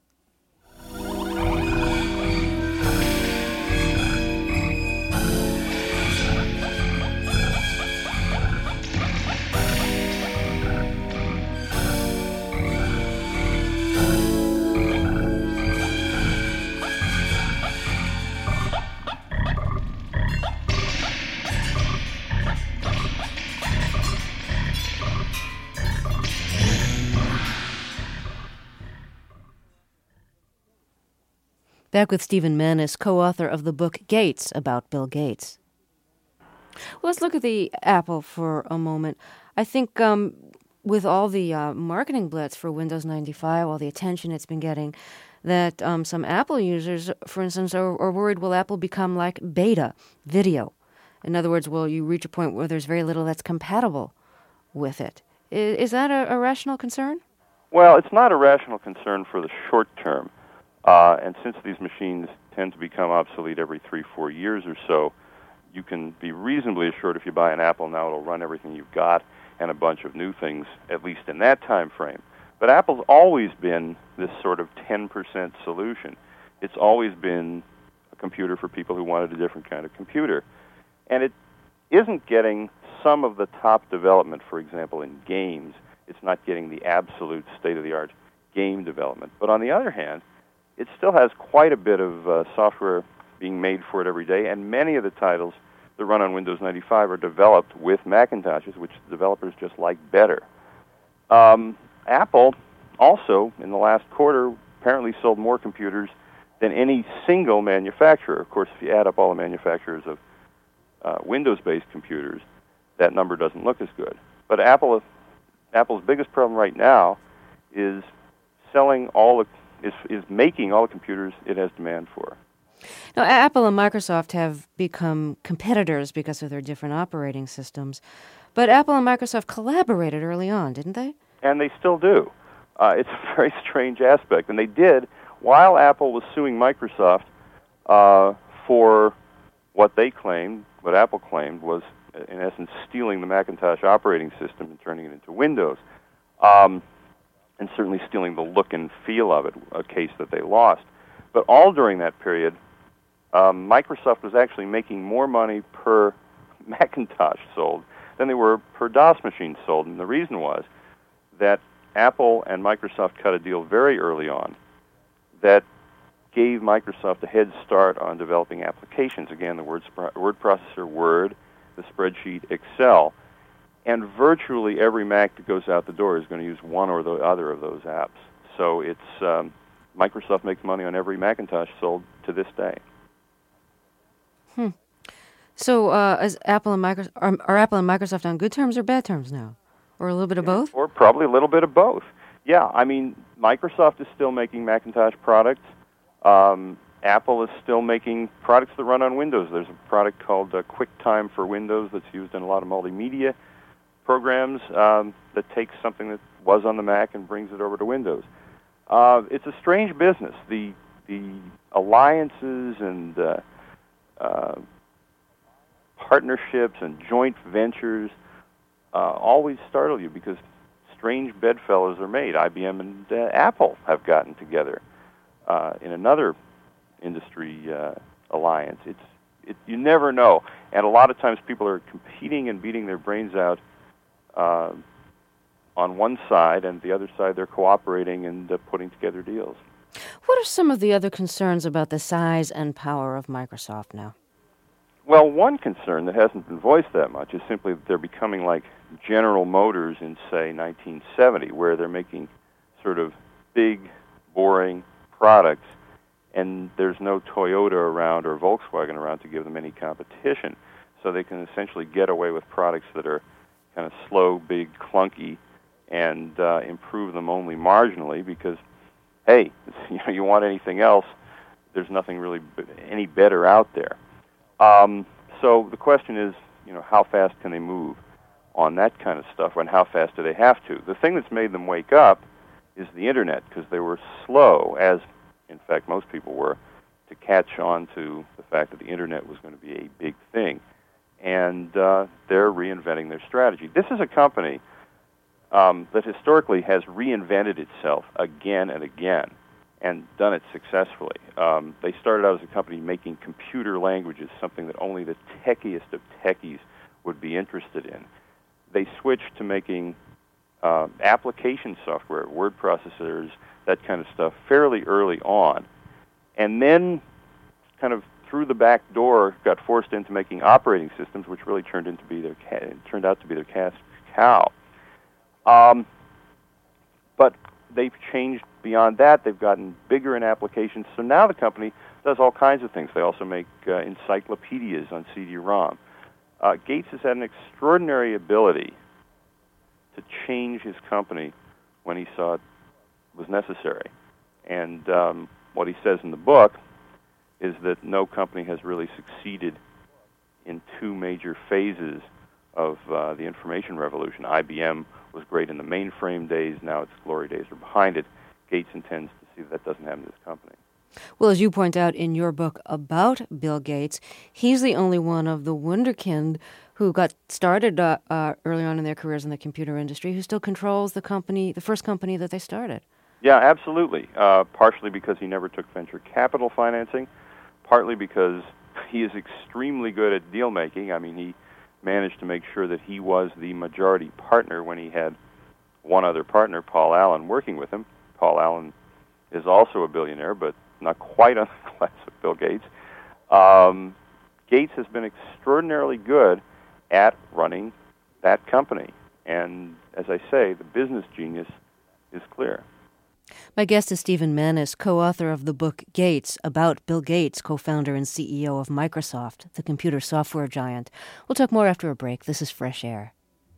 Back with Stephen Maness, co-author of the book Gates, about Bill Gates. Well, let's look at the Apple for a moment. I think um, with all the uh, marketing blitz for Windows ninety-five, all the attention it's been getting, that um, some Apple users, for instance, are, are worried, will Apple become like beta video? In other words, will you reach a point where there's very little that's compatible with it? Is, is that a, a rational concern? Well, it's not a rational concern for the short term. Uh, and since these machines tend to become obsolete every three, four years or so, you can be reasonably assured if you buy an Apple now it'll run everything you've got and a bunch of new things, at least in that time frame. But Apple's always been this sort of ten percent solution. It's always been a computer for people who wanted a different kind of computer. And it isn't getting some of the top development, for example, in games. It's not getting the absolute state-of-the-art game development. But on the other hand, it still has quite a bit of uh, software being made for it every day, and many of the titles that run on Windows ninety-five are developed with Macintoshes, which the developers just like better. Um, Apple also, in the last quarter, apparently sold more computers than any single manufacturer. Of course, if you add up all the manufacturers of uh, Windows-based computers, that number doesn't look as good. But Apple, Apple's biggest problem right now is selling all the Is, is making all the computers it has demand for. Now, Apple and Microsoft have become competitors because of their different operating systems, but Apple and Microsoft collaborated early on, didn't they? And they still do. Uh, it's a very strange aspect, and they did while Apple was suing Microsoft uh, for what they claimed, what Apple claimed was, in essence, stealing the Macintosh operating system and turning it into Windows. Um, and certainly stealing the look and feel of it, a case that they lost. But all during that period, um, Microsoft was actually making more money per Macintosh sold than they were per DOS machine sold. And the reason was that Apple and Microsoft cut a deal very early on that gave Microsoft a head start on developing applications. Again, the word, word processor, Word, the spreadsheet, Excel. And virtually every Mac that goes out the door is going to use one or the other of those apps. So it's um, Microsoft makes money on every Macintosh sold to this day. Hmm. So uh, is Apple and Microsoft are, are Apple and Microsoft on good terms or bad terms now, or a little bit of both? Or probably a little bit of both. Yeah, I mean, Microsoft is still making Macintosh products. Um, Apple is still making products that run on Windows. There's a product called uh, QuickTime for Windows that's used in a lot of multimedia programs um, that takes something that was on the Mac and brings it over to Windows. Uh, it's a strange business. The the alliances and uh, uh, partnerships and joint ventures uh, always startle you because strange bedfellows are made. I B M and uh, Apple have gotten together uh, in another industry uh, alliance. It's it, you never know, and a lot of times people are competing and beating their brains out Uh, on one side, and the other side they're cooperating and uh, putting together deals. What are some of the other concerns about the size and power of Microsoft now? Well, one concern that hasn't been voiced that much is simply that they're becoming like General Motors in, say, nineteen seventy, where they're making sort of big, boring products, and there's no Toyota around or Volkswagen around to give them any competition. So they can essentially get away with products that are kind of slow, big, clunky, and uh, improve them only marginally because, hey, you know, you want anything else, there's nothing really b- any better out there. Um, so the question is, you know, how fast can they move on that kind of stuff, and how fast do they have to? The thing that's made them wake up is the Internet, because they were slow, as in fact most people were, to catch on to the fact that the Internet was going to be a big thing. And uh, they're reinventing their strategy. This is a company um, that historically has reinvented itself again and again and done it successfully. Um, they started out as a company making computer languages, something that only the techiest of techies would be interested in. They switched to making uh, application software, word processors, that kind of stuff, fairly early on. And then kind of through the back door got forced into making operating systems, which really turned into be their ca- turned out to be their cash cow. Um, but they've changed beyond that. They've gotten bigger in applications. So now the company does all kinds of things. They also make uh, encyclopedias on C D ROM. Uh, Gates has had an extraordinary ability to change his company when he saw it was necessary. And um, what he says in the book is that no company has really succeeded in two major phases of uh, the information revolution. I B M was great in the mainframe days. Now its glory days are behind it. Gates intends to see that that doesn't happen to his company. Well, as you point out in your book about Bill Gates, he's the only one of the wunderkind who got started uh, uh, early on in their careers in the computer industry who still controls the company, the first company that they started. Yeah, absolutely. Uh, partially because he never took venture capital financing, partly because he is extremely good at deal making. I mean, he managed to make sure that he was the majority partner when he had one other partner, Paul Allen, working with him. Paul Allen is also a billionaire, but not quite on the class of Bill Gates. Um, Gates has been extraordinarily good at running that company. And as I say, the business genius is clear. My guest is Stephen Maness, co-author of the book Gates, about Bill Gates, co-founder and C E O of Microsoft, the computer software giant. We'll talk more after a break. This is Fresh Air.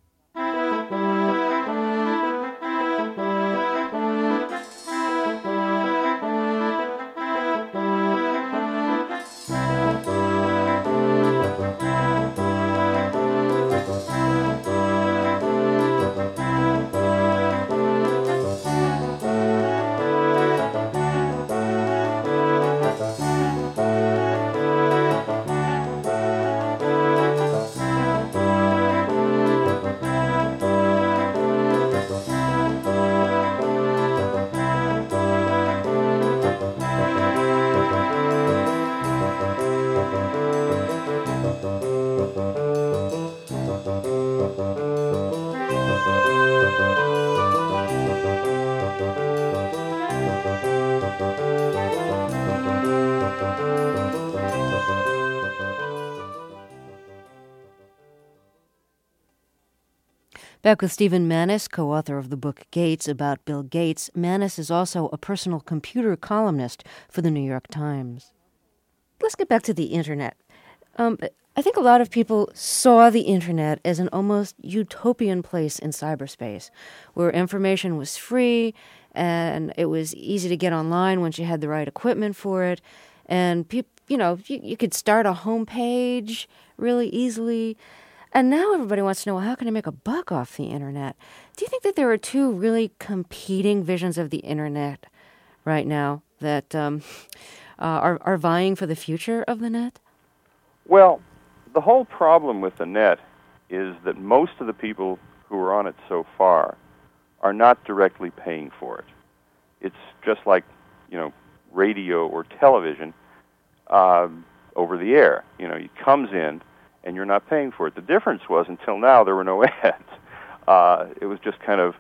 Back with Stephen Maness, co-author of the book Gates, about Bill Gates. Maness is also a personal computer columnist for the New York Times. Let's get back to the Internet. Um, I think a lot of people saw the Internet as an almost utopian place in cyberspace, where information was free and it was easy to get online once you had the right equipment for it. And, pe- you know, you, you could start a homepage really easily. And now everybody wants to know, well, how can I make a buck off the Internet? Do you think that there are two really competing visions of the Internet right now that um, uh, are, are vying for the future of the net? Well, the whole problem with the net is that most of the people who are on it so far are not directly paying for it. It's just like, you know, radio or television uh, over the air. You know, it comes in, and you're not paying for it. The difference was, until now, there were no ads. Uh, it was just kind of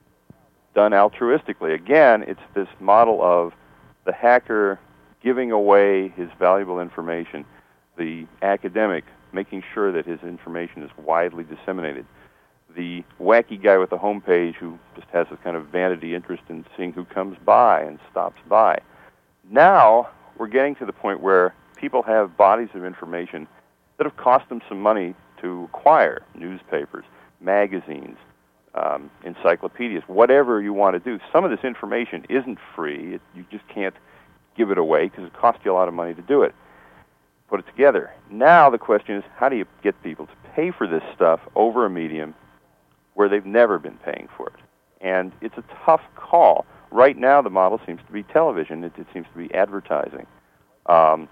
done altruistically. Again, it's this model of the hacker giving away his valuable information, the academic making sure that his information is widely disseminated, the wacky guy with the homepage who just has a kind of vanity interest in seeing who comes by and stops by. Now we're getting to the point where people have bodies of information that have cost them some money to acquire: newspapers, magazines, um, encyclopedias, whatever you want to do. Some of this information isn't free. It, you just can't give it away because it costs you a lot of money to do it. Put it together. Now the question is, how do you get people to pay for this stuff over a medium where they've never been paying for it? And it's a tough call. Right now the model seems to be television. It, it seems to be advertising. Um,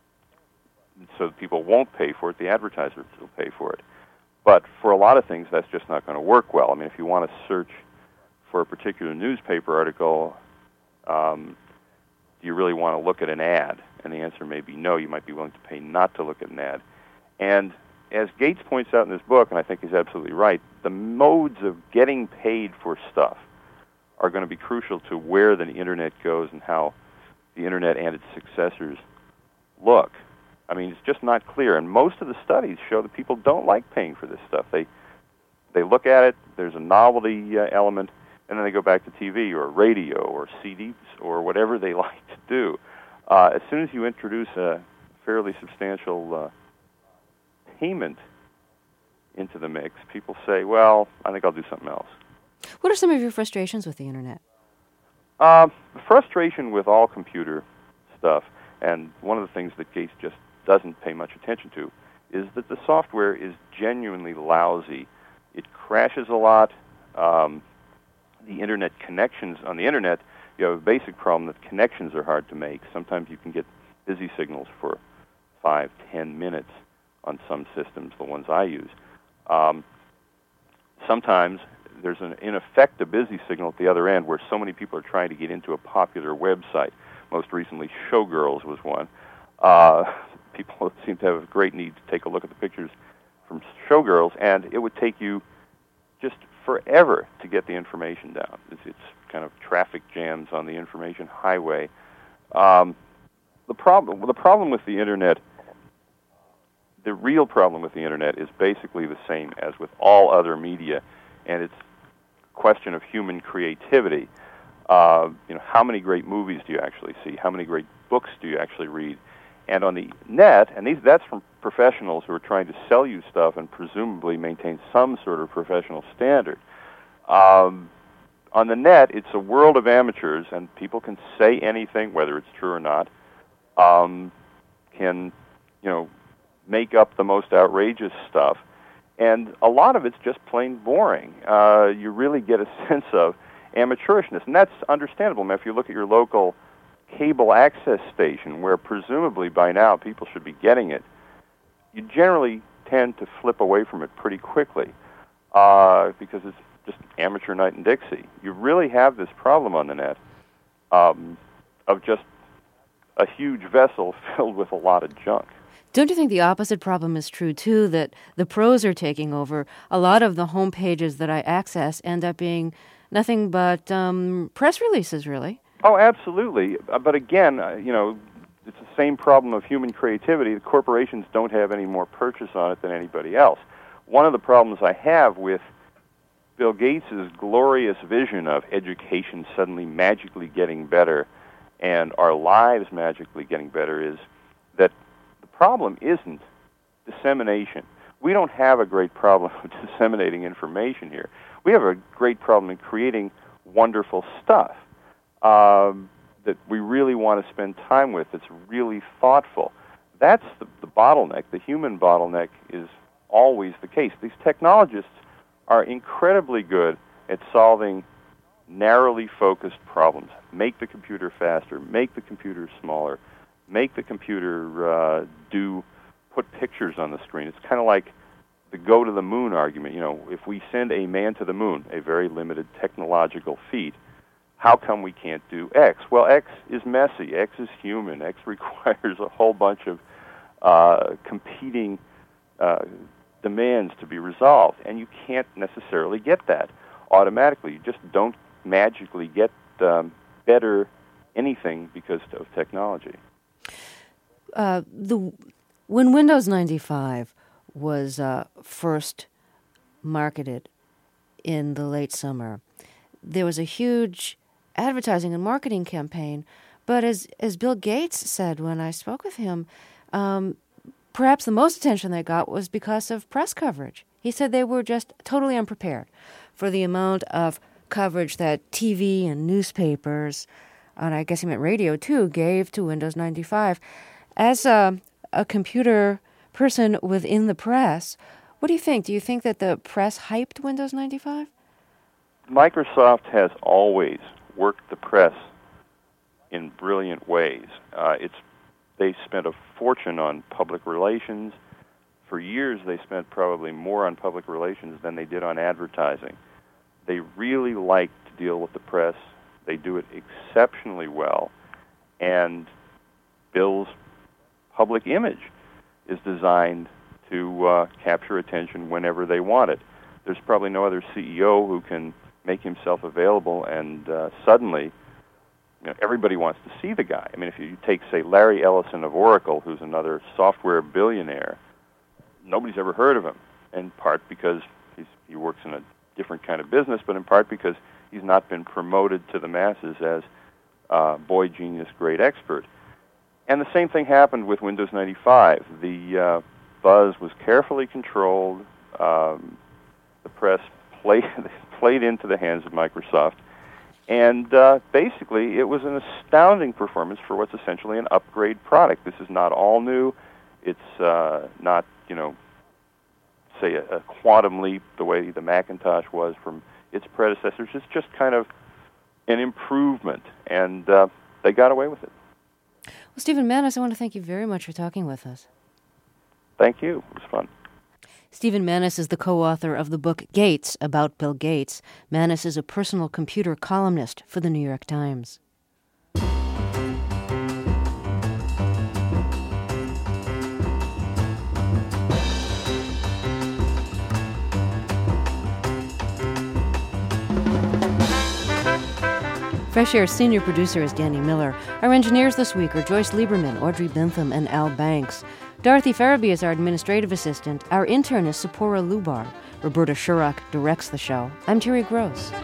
so that people won't pay for it, the advertisers will pay for it. But for a lot of things, that's just not going to work well. I mean, if you want to search for a particular newspaper article, um, do you really want to look at an ad? And the answer may be no. You might be willing to pay not to look at an ad. And as Gates points out in this book, and I think he's absolutely right, the modes of getting paid for stuff are going to be crucial to where the Internet goes and how the Internet and its successors look. I mean, it's just not clear. And most of the studies show that people don't like paying for this stuff. They they look at it, there's a novelty uh, element, and then they go back to T V or radio or C Ds or whatever they like to do. Uh, as soon as you introduce a fairly substantial uh, payment into the mix, people say, well, I think I'll do something else. What are some of your frustrations with the Internet? Uh, the frustration with all computer stuff, and one of the things that Gates just doesn't pay much attention to, is that the software is genuinely lousy. It crashes a lot. Um, the Internet connections, on the Internet, you have a basic problem that connections are hard to make. Sometimes you can get busy signals for five, ten minutes on some systems, the ones I use. Um, sometimes there's, an, in effect, a busy signal at the other end where so many people are trying to get into a popular website. Most recently, Showgirls was one. Uh, people seem to have a great need to take a look at the pictures from Showgirls, and it would take you just forever to get the information down. It's, it's kind of traffic jams on the information highway. Um, the problem, well, the problem with the Internet, the real problem with the Internet is basically the same as with all other media, and it's a question of human creativity. Uh, you know, how many great movies do you actually see? How many great books do you actually read? And on the net, and these that's from professionals who are trying to sell you stuff and presumably maintain some sort of professional standard. Um, on the net, it's a world of amateurs, and people can say anything, whether it's true or not, um, can, you know, make up the most outrageous stuff. And a lot of it's just plain boring. Uh, you really get a sense of amateurishness, and that's understandable. I mean, if you look at your local cable access station, where presumably by now people should be getting it, you generally tend to flip away from it pretty quickly uh, because it's just amateur night in Dixie. You really have this problem on the net um, of just a huge vessel filled with a lot of junk. Don't you think the opposite problem is true, too, that the pros are taking over? A lot of the home pages that I access end up being nothing but um, press releases, really. Oh, absolutely. Uh, but again, uh, you know, it's the same problem of human creativity. The corporations don't have any more purchase on it than anybody else. One of the problems I have with Bill Gates' glorious vision of education suddenly magically getting better and our lives magically getting better is that the problem isn't dissemination. We don't have a great problem of disseminating information here. We have a great problem in creating wonderful stuff um, that we really want to spend time with, that's really thoughtful. That's the, the bottleneck. The human bottleneck is always the case. These technologists are incredibly good at solving narrowly focused problems. Make the computer faster, make the computer smaller, make the computer uh, do, put pictures on the screen. It's kind of like the go to the moon argument. You know, if we send a man to the moon, a very limited technological feat, how come we can't do X? Well, X is messy. X is human. X requires a whole bunch of uh, competing uh, demands to be resolved, and you can't necessarily get that automatically. You just don't magically get um, better anything because of technology. Uh, the when Windows ninety-five was uh, first marketed, in the late summer. There was a huge advertising and marketing campaign, but as as Bill Gates said when I spoke with him, um, perhaps the most attention they got was because of press coverage. He said they were just totally unprepared for the amount of coverage that T V and newspapers, and I guess he meant radio too, gave to Windows ninety-five. As a, a computer person within the press, what do you think? Do you think that the press hyped Windows ninety-five? Microsoft has always worked the press in brilliant ways. Uh, it's they spent a fortune on public relations. For years, they spent probably more on public relations than they did on advertising. They really like to deal with the press. They do it exceptionally well. And Bill's public image is designed to uh, capture attention whenever they want it. There's probably no other C E O who can make himself available and uh, suddenly, you know, everybody wants to see the guy. I mean, if you take, say, Larry Ellison of Oracle, who's another software billionaire, nobody's ever heard of him, in part because he's, he works in a different kind of business, but in part because he's not been promoted to the masses as uh, boy genius, great expert. And the same thing happened with Windows ninety-five. The uh, buzz was carefully controlled. Um, the press played, played into the hands of Microsoft. And uh, basically, it was an astounding performance for what's essentially an upgrade product. This is not all new. It's uh, not, you know, say a, a quantum leap the way the Macintosh was from its predecessors. It's just kind of an improvement, and uh, they got away with it. Well, Stephen Maness, I want to thank you very much for talking with us. Thank you. It was fun. Stephen Maness is the co-author of the book Gates, about Bill Gates. Maness is a personal computer columnist for the New York Times. Fresh Air's senior producer is Danny Miller. Our engineers this week are Joyce Lieberman, Audrey Bentham, and Al Banks. Dorothy Farabee is our administrative assistant. Our intern is Sephora Lubar. Roberta Shurock directs the show. I'm Terry Gross.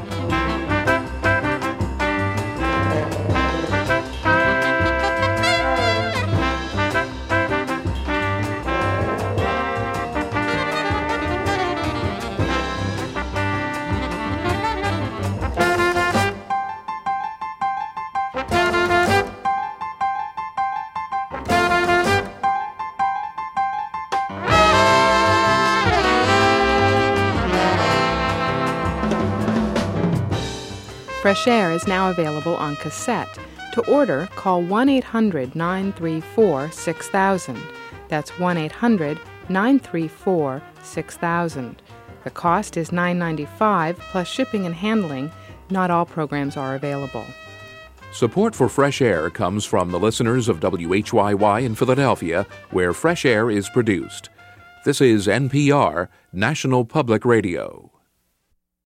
Fresh Air is now available on cassette. To order, call one eight hundred nine three four six thousand. That's one eight hundred nine three four six thousand. The cost is nine dollars and ninety-five cents plus shipping and handling. Not all programs are available. Support for Fresh Air comes from the listeners of W H Y Y in Philadelphia, where Fresh Air is produced. This is N P R, National Public Radio.